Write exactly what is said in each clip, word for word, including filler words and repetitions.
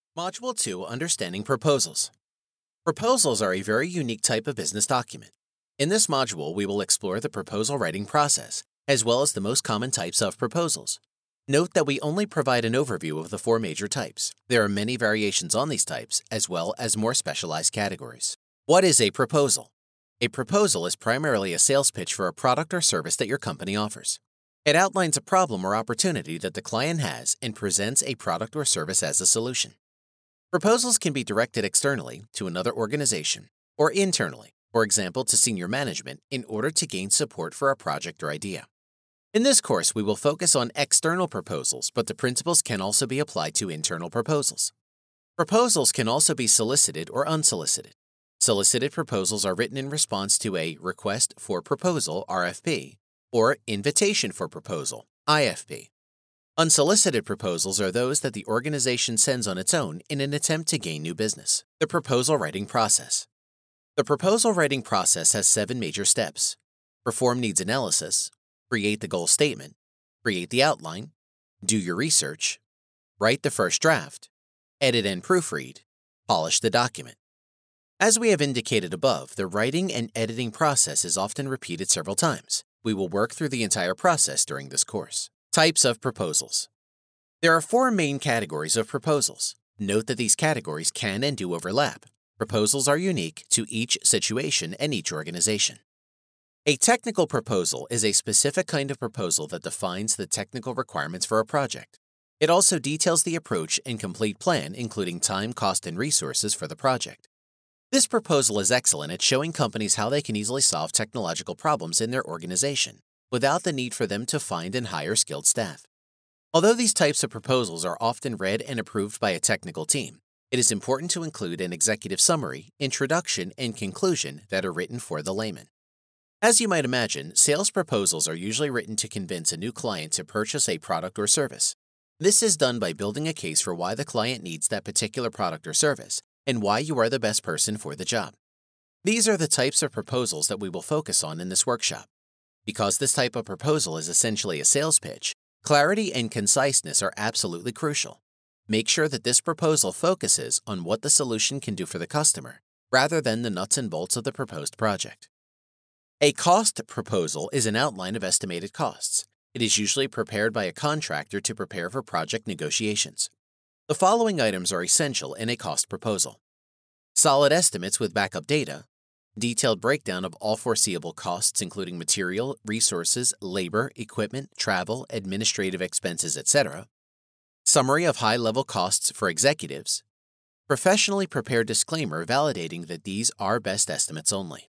Module two, Understanding Proposals. Proposals are a very unique type of business document. In this module, we will explore the proposal writing process, as well as the most common types of proposals. Note that we only provide an overview of the four major types. There are many variations on these types, as well as more specialized categories. What is a proposal? A proposal is primarily a sales pitch for a product or service that your company offers. It outlines a problem or opportunity that the client has and presents a product or service as a solution. Proposals can be directed externally to another organization or internally, for example, to senior management, in order to gain support for a project or idea. In this course, we will focus on external proposals, but the principles can also be applied to internal proposals. Proposals can also be solicited or unsolicited. Solicited proposals are written in response to a request for proposal, R F P, or invitation for proposal, I F P. Unsolicited proposals are those that the organization sends on its own in an attempt to gain new business. The proposal writing process. The proposal writing process has seven major steps. Perform needs analysis, create the goal statement, create the outline, do your research, write the first draft, edit and proofread, polish the document. As we have indicated above, the writing and editing process is often repeated several times. We will work through the entire process during this course. Types of proposals. There are four main categories of proposals. Note that these categories can and do overlap. Proposals are unique to each situation and each organization. A technical proposal is a specific kind of proposal that defines the technical requirements for a project. It also details the approach and complete plan, including time, cost, and resources for the project. This proposal is excellent at showing companies how they can easily solve technological problems in their organization, without the need for them to find and hire skilled staff. Although these types of proposals are often read and approved by a technical team, it is important to include an executive summary, introduction, and conclusion that are written for the layman. As you might imagine, sales proposals are usually written to convince a new client to purchase a product or service. This is done by building a case for why the client needs that particular product or service and why you are the best person for the job. These are the types of proposals that we will focus on in this workshop. Because this type of proposal is essentially a sales pitch, clarity and conciseness are absolutely crucial. Make sure that this proposal focuses on what the solution can do for the customer, rather than the nuts and bolts of the proposed project. A cost proposal is an outline of estimated costs. It is usually prepared by a contractor to prepare for project negotiations. The following items are essential in a cost proposal: solid estimates with backup data, detailed breakdown of all foreseeable costs including material, resources, labor, equipment, travel, administrative expenses, et cetera, summary of high-level costs for executives, professionally prepared disclaimer validating that these are best estimates only.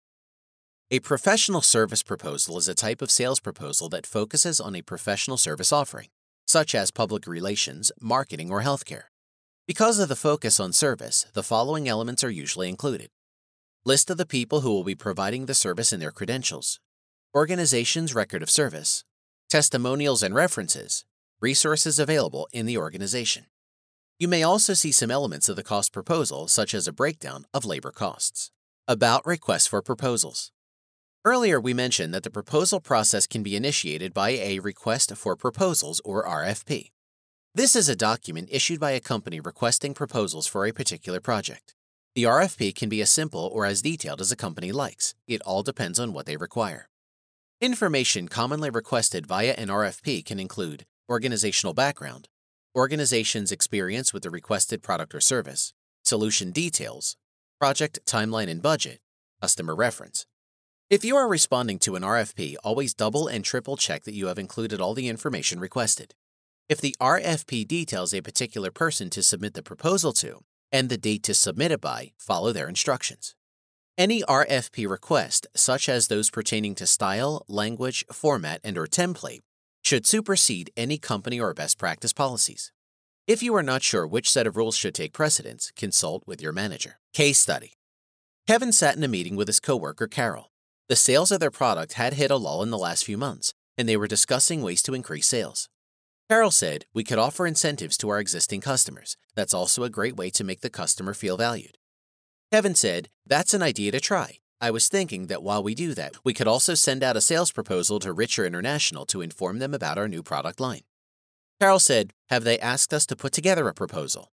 A professional service proposal is a type of sales proposal that focuses on a professional service offering, such as public relations, marketing, or healthcare. Because of the focus on service, the following elements are usually included: list of the people who will be providing the service and their credentials, organization's record of service, testimonials and references, resources available in the organization. You may also see some elements of the cost proposal, such as a breakdown of labor costs. About requests for proposals. Earlier, we mentioned that the proposal process can be initiated by a request for proposals, or R F P. This is a document issued by a company requesting proposals for a particular project. The R F P can be as simple or as detailed as a company likes. It all depends on what they require. Information commonly requested via an R F P can include organizational background, organization's experience with the requested product or service, solution details, project timeline and budget, customer reference. If you are responding to an R F P, always double and triple check that you have included all the information requested. If the R F P details a particular person to submit the proposal to, and the date to submit it by, follow their instructions. Any R F P request, such as those pertaining to style, language, format, and/or template, should supersede any company or best practice policies. If you are not sure which set of rules should take precedence, consult with your manager. Case study. Kevin sat in a meeting with his coworker, Carol. The sales of their product had hit a lull in the last few months, and they were discussing ways to increase sales. Carol said, "We could offer incentives to our existing customers. That's also a great way to make the customer feel valued." Kevin said, "That's an idea to try. I was thinking that while we do that, we could also send out a sales proposal to Richer International to inform them about our new product line." Carol said, "Have they asked us to put together a proposal?"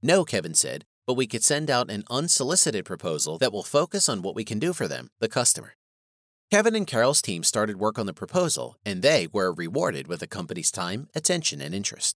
No, Kevin said, but we could send out an unsolicited proposal that will focus on what we can do for them, the customer. Kevin and Carol's team started work on the proposal, and they were rewarded with the company's time, attention, and interest.